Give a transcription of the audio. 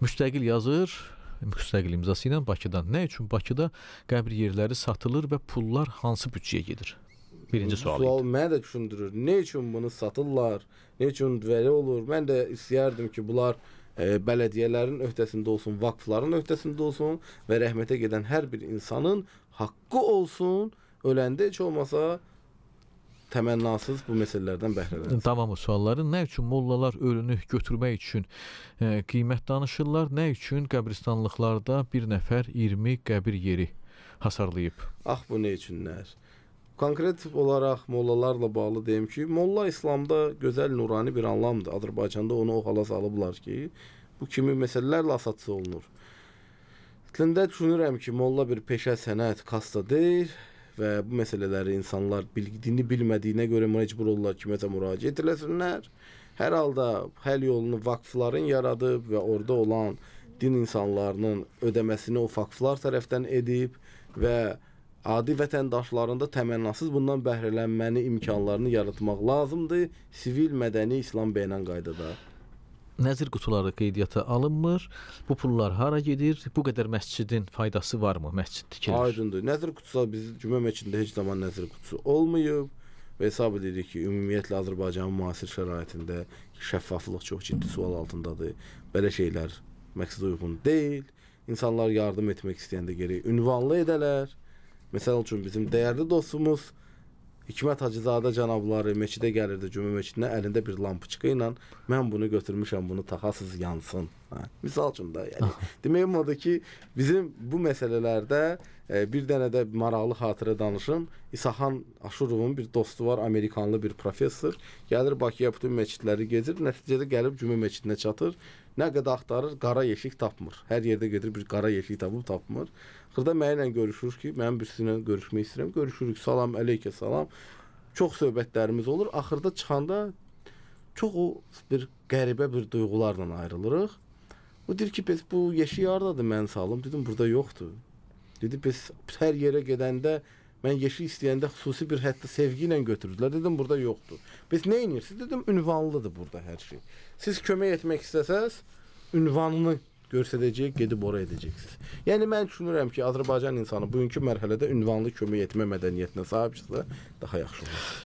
Müstəqil yazır, müstəqil imzası ilə Bakıdan. Nə üçün Bakıda qəbir yerləri satılır və pullar hansı büdcəyə gedir? Birinci sual idi. Sual mənə də düşündürür. Ne üçün bunu satırlar? Ne üçün belə olur? Mən də istəyərdim ki, bunlar bələdiyyələrin öhdəsində olsun, vakfların öhdəsində olsun və rəhmətə gedən hər bir insanın haqqı olsun. Öləndə heç olmasa təmənnasız bu məsələlərdən bəhrələnsin. Tamamı sualların nə üçün mollalar ölünü götürmək üçün qiymət danışırlar, nə üçün qəbristanlıqlarda bir nəfər 20 qəbir yeri hasarlayıb? Bu ne üçünlər? Konkret olaraq mollalarla bağlı deyim ki, molla İslamda gözəl nurani bir anlamdır. Azərbaycanda onu o hala salıblar ki, bu kimi məsələlərlə asatçı olunur. Əslində düşünürəm ki, molla bir peşə, sənət, kasta deyil və bu məsələləri insanlar bildiğini bilmədiyinə görə məcbur olurlar ki, məsələn, müraciət eləsinlər. Hər halda həll yolunu vakfların yaradıb və orada olan din insanlarının ödəməsini o vakflar tərəfdən edib və adi vətəndaşların da təmənnasız bundan bəhrələnməni imkanlarını yaratmaq lazımdır. Sivil, mədəni, İslam beynən qaydada. Nəzir qutuları qeydiyyata alınmır. Bu pullar hara gedir? Bu qədər məscidin faydası varmı? Məscid tikilir. Aydındır. Nəzir qutusu biz Cümə məscidində heç zaman nəzir qutusu olmayıb və hesab edirik ki, ümumiyyətlə Azərbaycanın müasir şəraitində şəffaflıq çox ciddi sual altındadır. Belə şeylər məqsədə uyğun deyil. İnsanlar yardım etmək istəyəndə gərək ünvanlı edələr. Məsəl üçün bizim dəyərli dostumuz Hikmət Hacızadə cənabları meçidə gəlirdi, Cümə meçidinə, əlində bir lampoçka ilə mən bunu götürmüşəm, bunu taxasız yansın. Misal üçün də, yəni deməyim odur ki, bizim bu məsələlərdə bir dənə də maraqlı xatirə danışım. İsaxan Aşurovun bir dostu var, Amerikanlı bir professor. Gəlir Bakıya bütün meçidləri gezir, nəticədə gəlib Cümə meçidinə çatır. Nə qədər axtarır, qara yeşik tapmır. Hər yerdə gedir bir qara yeşik tapmır. Xırda mənimlə görüşür ki, mən birisindən görüşmək istəyirəm. Görüşürük, salam, əleykə salam. Çox söhbətlərimiz olur. Axırda çıxanda çox bir qəribə bir duyğularla ayrılırıq. O deyir ki, bu yeşik hardadır mən salım? Dedim, burada yoxdur. Dedi, biz hər yerə gedəndə mən yeşik istəyəndə xüsusi bir hətta sevgi ilə götürürlər. Dedim, burada yoxdur. Biz nə edirsiniz? Dedim, ünvanlıdır burada hər şey. Siz kömək etmək istəsəz, ünvanını göstərəcək, gedib oraya edəcəksiniz. Yəni mən düşünürəm ki, Azərbaycan insanı bugünkü mərhələdə ünvanlı kömək etmə mədəniyyətinə sahibdirsə, daha yaxşı olur.